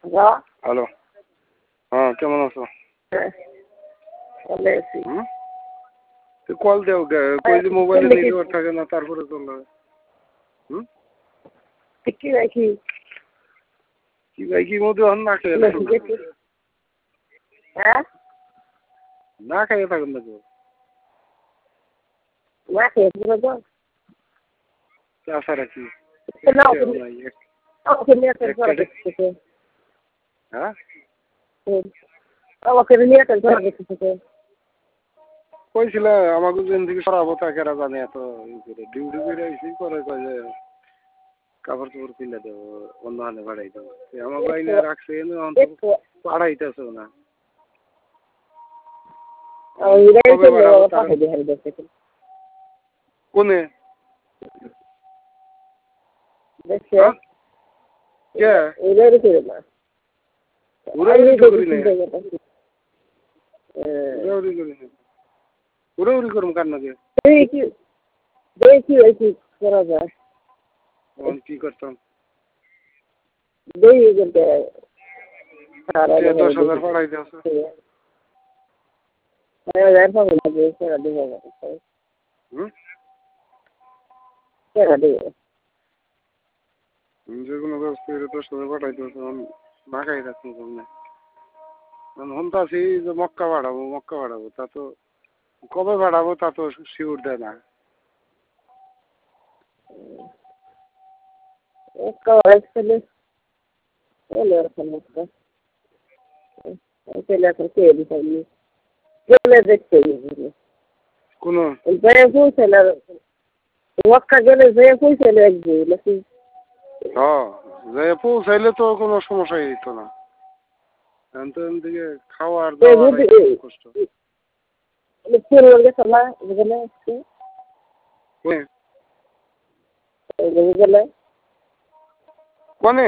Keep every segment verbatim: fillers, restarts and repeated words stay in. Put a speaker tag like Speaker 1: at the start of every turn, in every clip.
Speaker 1: Hello, হ্যাঁ কেমন আছো? তুই কল দেও কই যে মোবাইলে নেটওয়ার্ক থাকে না তারপরে কল হয়। হুম
Speaker 2: কি রাখি
Speaker 1: কি ভাই কি মধ্যে হন না খেয়ে
Speaker 2: হ্যাঁ
Speaker 1: না খাইয়ে থাকুন না কেউ
Speaker 2: না খেয়ে পুরো তো
Speaker 1: আশা রাখি হ্যাঁ
Speaker 2: আমাকে নিয়ে থেকে
Speaker 1: কইছিল আমাকে যেন থেকে সরাবো তাকেরা জানে এত ডিউটি করে আইসি করে কয় যে কাপড় চোপড় কিনে দেবো অন্য হানে ভাড়াই দেবো আমার বাইনে রাখছে পাড়াইতেছে না কোনে উড়াউড়ি করুম কার নাকি
Speaker 2: দেখি কি করা যায়
Speaker 1: কি করতাম
Speaker 2: দেখি
Speaker 1: দশ হাজার পাড়াই দিয়েছে যে কোনো ব্যবস্থা করে দশ হাজার পাঠাই দিয়েছে না খাই রাখুন সামনে হন তো আছি যে মক্কা বাড়াবো মক্কা বাড়াবো তা তো কবে বাড়াবো তা তো শিওর দেয় না কোনো
Speaker 2: মক্কা গেলে যে পৌঁছালে একদিন নাকি
Speaker 1: হ্যাঁ যে পৌঁছাইলে তো কোনো সমস্যাই হইতো না এখন থেকে খাওয়ার দাওয়ার কষ্ট কোনে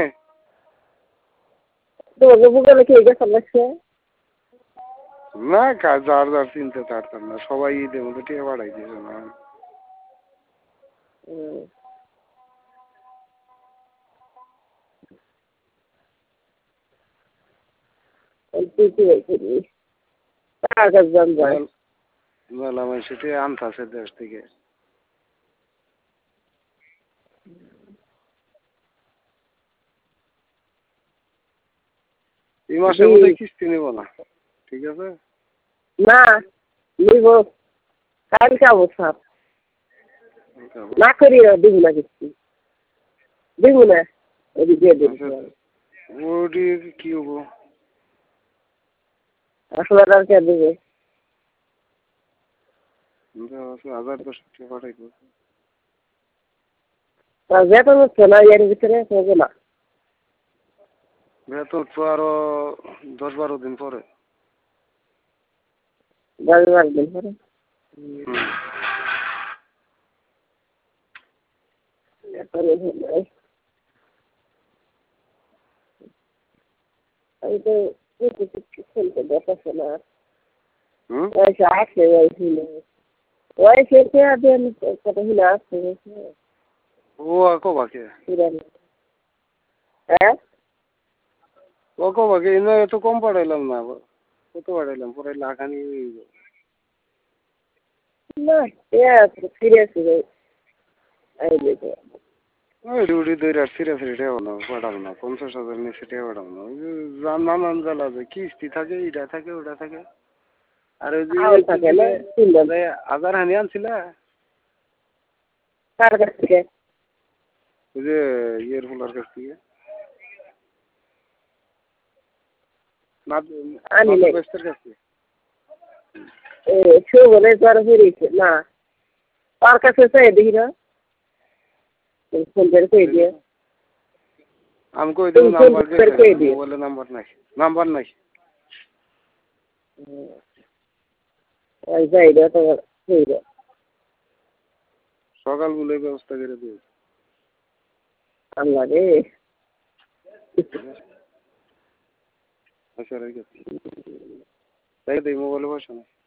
Speaker 1: না যার যার চিনতে পারতাম না সবাই ঈদের মধ্যে টিকে বাড়াই দিয়েছে না মেলা মানুষটি আনতেছে দেশ থেকে এই মাসের মধ্যে কিস্তি নেব না ঠিক আছে
Speaker 2: না নিব কালকে অবস্থা না করি দিব না কিস্তি দিব না ওদি দিয়ে দিব
Speaker 1: ওটি কি হবো
Speaker 2: আসলে আর কে দেবে
Speaker 1: হাজার দশ টাকা পাঠাই দেবো
Speaker 2: বেতন হচ্ছে না এর ভিতরে হবে না
Speaker 1: বেতন তো আরো দশ বারো দিন পরে
Speaker 2: দশ বারো দিন পরে আমি তো খেলতে দেখাচ্ছে না পয়সা আছে পয়সা দেন কত হিলা আছে
Speaker 1: ও আকো বাকি
Speaker 2: হ্যাঁ
Speaker 1: ও কো বাকি এনে এত কম পাঠাইলাম না কত পাঠাইলাম পরে লাখানি
Speaker 2: না সিরিয়াস
Speaker 1: ডিউটি দৌড় সিরিয়াস রেটেও না পাঠাবো না পঞ্চাশ হাজার নিচে টেও পাঠাবো না নানান জ্বালা যে কিস্তি থাকে ইটা থাকে ওটা থাকে আর ওই যে হাজার হানি আনছিল
Speaker 2: কার কাছ থেকে
Speaker 1: ওই যে ইয়ের ফুলার কাছ থেকে
Speaker 2: না তার কাছে চাই দেখি না ফোন করে কই দিয়ে
Speaker 1: আমি কই দেব নাম্বার মোবাইলে নাম্বার নাই নাম্বার নাই
Speaker 2: ওই যাই রে তো কই রে
Speaker 1: সকাল বলে ব্যবস্থা করে দিও
Speaker 2: আল্লাহ রে
Speaker 1: আচ্ছা রাখি তাই দেই মোবাইলে বসে না